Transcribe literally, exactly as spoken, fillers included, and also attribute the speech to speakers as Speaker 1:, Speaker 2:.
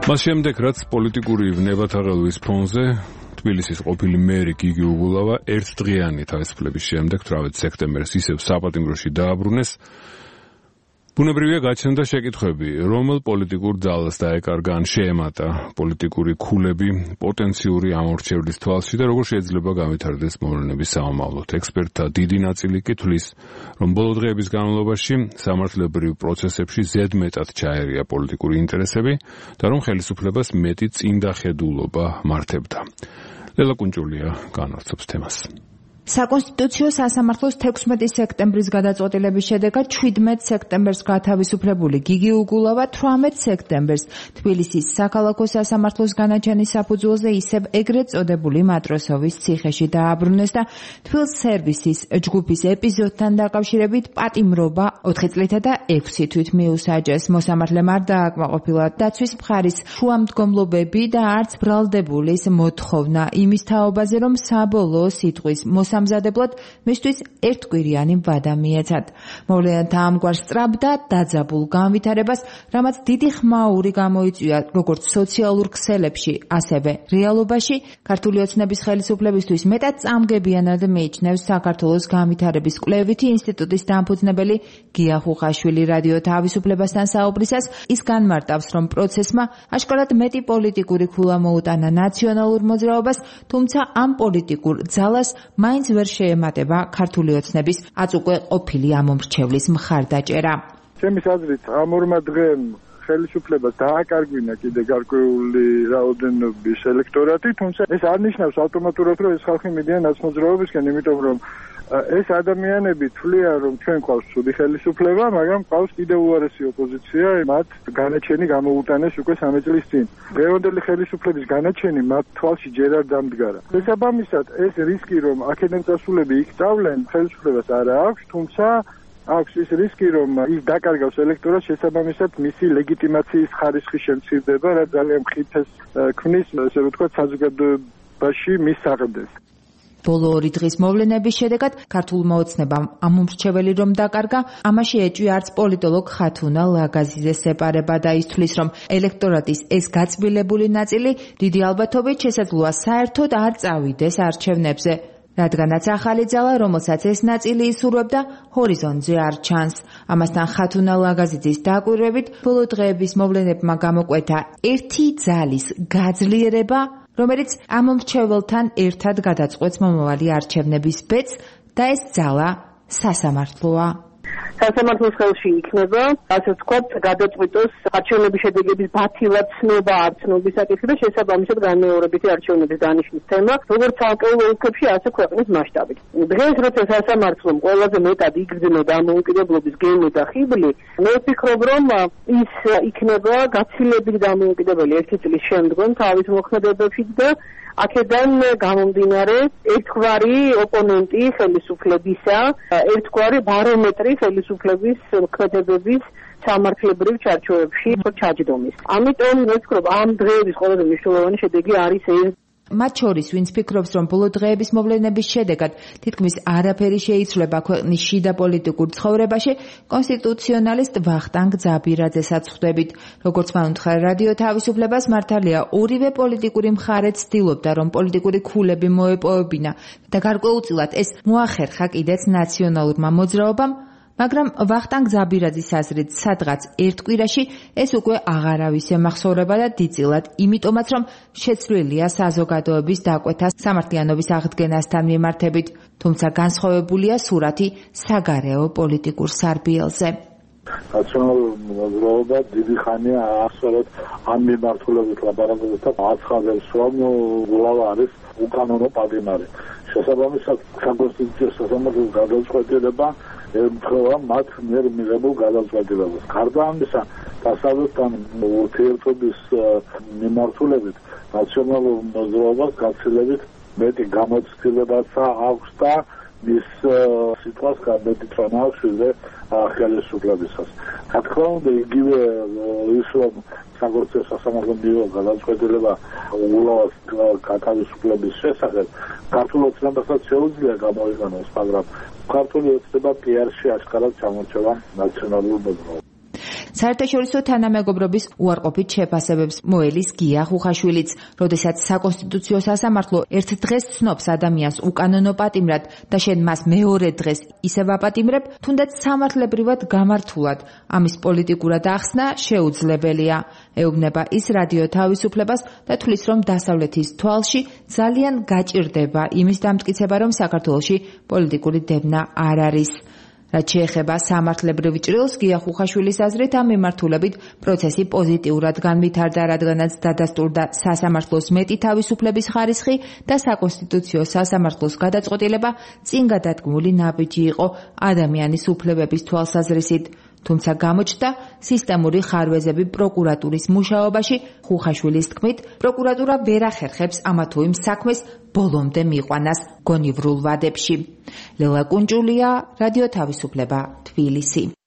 Speaker 1: მას შემდეგ, რაც პოლიტიკური ვნებათაღელვის ფონზე თბილისის ყოფილი მერი გიგი უგულავა ერთდღიანი თავისუფლების შემდეგ, თვრამეტ სექტემბერს ისევ საპატიმროში დააბრუნეს, ბუნებრივია გაჩნდა შეკითხვები, რომელ პოლიტიკურ ძალას დაეკარგა ან შეემატა პოლიტიკური ქულები პოტენციური ამორჩევლის თვალში და როგორ შეიძლება განვითარდეს მოვლენების სამომავლოდ. ექსპერტთა დიდი ნაწილი კი თვლის, რომ ბოლო დღეების განმავლობაში სამართლებრივ პროცესებში ზედმეტად ჩაერია პოლიტიკური ინტერესები და რომ ხელისუფლებას მეტი წინდახედულობა მართებდა. ლელა კუნჭულია განვარცხობს თემას.
Speaker 2: საკონსტიტუციო სასამართლოს თექვსმეტი სექტემბრის გადაწყვეტილების შედეგად შვიდმეტ სექტემბერს გათავისუფლებული გიგი უგულავა თვრამეტ სექტემბერს თბილისის საქალაქო სასამართლოს განაჩენის საფუძველზე ისევ ეგრეთ წოდებული მატროსოვის ციხეში დააბრუნეს და თბილ სერვისის ჯგუფის ეპიზოდთან დაკავშირებით პატიმრობა ოთხი წლითა და ექვსი თვით მიუსაჯეს. მოსამართლემ არ დააკმაყოფილა დაცვის მხარის შუამდგომლობები და არც ბრალდებულის მოთხოვნა იმის თაობაზე, რომ საბოლოო სიტყვის სამზადებლად მისთვის ერთკვირიანი ვადა მიეცათ. მოვლენათა ამგვარ სწრაფ და დაძაბულ განვითარებას, რამაც დიდი ხმაური გამოიწვია როგორც სოციალურ ქსელებში, ასევე რეალობაში, ქართული ოცნების ხელისუფლებისთვის მეტად წამგებიანად მიიჩნევს საქართველოს განვითარების კვლევითი ინსტიტუტის დამფუძნებელი გია ხუხაშვილი. რადიო თავისუფლებასთან საუბრისას ის განმარტავს, რომ პროცესმა აშკარად მეტი პოლიტიკური ქულა მოუტანა ნაციონალურ მოძრაობას, თუმცა ამ პოლიტიკურ ძალას მაინც ვერ შეემატება ქართული ოცნების აწუკვე ყოფილი ამომრჩევლის მხარდაჭერა.
Speaker 3: ჩემის აზრით, ამ ორმა დღემ ხელისუფლებას დააკარგვინა კიდე გარკვეული რაოდენობის ელექტორატი, თუმცა ეს არ ნიშნავს ავტომატურად, რომ ეს ხალხი მიდიან ნაცმოძრაობისკენ, იმიტომ რომ ეს ადამიანები თვლიან, რომ ჩვენ გვყავს ცუდი ხელისუფლება, მაგრამ გვყავს კიდევ უარესი ოპოზიცია, მათ განაჩენი გამოუტანეს უკვე სამი წლის წინ. დღევანდელი ხელისუფლების განაჩენი მათ თვალში ჯერ არ დამდგარა. შესაბამისად, ეს რისკი, რომ აქედან წასულები იქ წავლენ, ხელისუფლებას არ აქვს, თუმცა აქვს ის რისკი, რომ ის დაკარგავს ელექტორატს, შესაბამისად მისი ლეგიტიმაციის ხარისხი შემცირდება, რაც ძალიან ხითეს ქმნის, ესე ვთქვათ, საზოგადოებაში მის საყრდენს.
Speaker 2: ბოლო ორი დღის მოვლენების შედეგად ქართულმა ოცნებამ ამომრჩეველი რომ დაკარგა, ამაში ეჭვი არც პოლიტოლოგ ხათუნა ლაგაზიძეს ეპარება და ის თვლის, რომ ელექტორატის ეს გაწბილებული ნაწილი დიდი ალბათობით შესაძლოა საერთოდ არ წავიდეს არჩევნებზე, რადგანაც ახალი ძალა, რომელსაც ეს ნაწილი ისურვებდა, ჰორიზონტზე არ ჩანს. ამასთან ხათუნა ლაგაზიძის დაკვირვებით, ბოლო დღეების მოვლენებმა გამოკვეთა ერთი ძალის გაძლიერება, რომელიც ამომრჩეველთან ერთად გადაწყვეტს მომავალი არჩევნების ბედს და ეს ძალა სასამართლოა.
Speaker 4: სასამართლოს ხელში იქნება, ასე ვთქვათ, გადაწყვეტოს არჩევნების შედეგების ბათილად ცნობა არ ცნობის საკითხი და შესაბამისად განმეორებითი არჩევნების დანიშვნის თემა, როგორც ცალკეულ ოლქებში, ასე ქვეყნის მასშტაბით. დღეს როცა სასამართლომ ყველაზე მეტად იგრძნო დამოუკიდებლობის გემო და ხიბლი, მე ვფიქრობ, რომ ის იქნება გაცილებით დამოუკიდებელი ერთი წლის შემდგომ თავის მოქმედებებით და აქედან გამომდინარე ერთგვარი ოპონენტი ხელისუფლებისა, ერთგვარი ბარომეტრი ხელისუფლების მოქმედებების სამართლებრივ ჩარჩოებში ჩაჯდომის. ამიტომ მე ვფიქრობ, ამ დღეების ყველაზე მნიშვნელოვანი შედეგი არის ეს.
Speaker 2: მათ შორის, ვინც ფიქრობს, რომ ბოლო დღეების მოვლენების შედეგად თითქმის არაფერი შეიცვლება ქვეყნის შიდა პოლიტიკურ ცხოვრებაში, კონსტიტუციონალისტ ვახტანგ ძაბირაძესაც ხვდებით. როგორც მან უთხრა რადიო თავისუფლებას, მართალია ორივე პოლიტიკური მხარე ცდილობდა, რომ პოლიტიკური ქულები მოეპოვებინა და გარკვეულწილად ეს მოახერხა კიდეც ნაციონალურმა მოძრაობამ, მაგრამ ვახტანგ ძაბირაძის აზრით, სადღაც ერთ კვირაში ეს უკვე აღარავის ემახსოვრება და დიდწილად, იმიტომაც რომ შეცვლილია საზოგადოების დაკვეთა სამართლიანობის აღდგენასთან მიმართებით, თუმცა განსხვავებულია სურათი საგარეო პოლიტიკურ სარბიელზე.
Speaker 5: ნაციონალური მოძრაობა დიდი ხანია ახსოვეთ ამ მიმართულებით ლაპარაკობს და აცხადებს, რომ უგულავა არის უკანონო პატიმარი. შესაბამისად, საკონსტიტუციო სასამართლოს გადაწყვეტილება ემთხვევა მათ მიერ მიღებულ გადაწყვეტილებას. გარდა ამისა, დასავლეთთან ურთიერთობის მიმართულებით ნაციონალურ მოძრაობას გაცილებით მეტი გამოცდილებაც აქვს და მის სიტყვას მეტი წონა აქვს ვიდრე ხელისუფლებისას. რა თქმა უნდა, იგივე ის რომ საკონსტიტუციო სასამართლომ მიიღო გადაწყვეტილება უგულავას გათავისუფლების შესახებ, ქართულ ოცნებასაც შეუძლია გამოიყენოს, მაგრამ ქართული ოცნება პიარში აშკარად ჩამორჩება ნაციონალურ მოძრაობას.
Speaker 2: საერთაშორისო თანამეგობრობის უარყოფით შეფასებებს მოელის გია ხუხაშვილიც, როდესაც საკონსტიტუციო სასამართლო ერთ დღეს ცნობს ადამიანს უკანონო პატიმრად და შენ მას მეორე დღეს ისევ აპატიმრებ, თუნდაც სამართლებრივად გამართულად ამის პოლიტიკურად ახსნა შეუძლებელია. ეუბნება ის რადიო თავისუფლებას და თვლის, რომ დასავლეთის თვალში ძალიან გაჭირდება იმის დამტკიცება, რომ საქართველოში პოლიტიკური დევნა არ არის. რაც შეეხება სამართლებრივ ჭრილს, გია ხუხაშვილის აზრით ამ მიმართულებით პროცესი პოზიტიურად განვითარდა, რადგანაც დადასტურდა სასამართლოს მეტი თავისუფლების ხარისხი და საკონსტიტუციო სასამართლოს გადაწყვეტილება წინ გადადგმული ნაბიჯი იყო ადამიანის უფლებების თვალსაზრისით. თუმცა გამოჩნდა სისტემური ხარვეზები პროკურატურის მუშაობაში. ხუხაშვილის თქმით, პროკურატურა ვერ ახერხებს ამა თუ იმ საქმეს ბოლომდე მიყვანას გონივრულ ვადებში. ლელა კუნჭულია, რადიო თავისუფლება, თბილისი.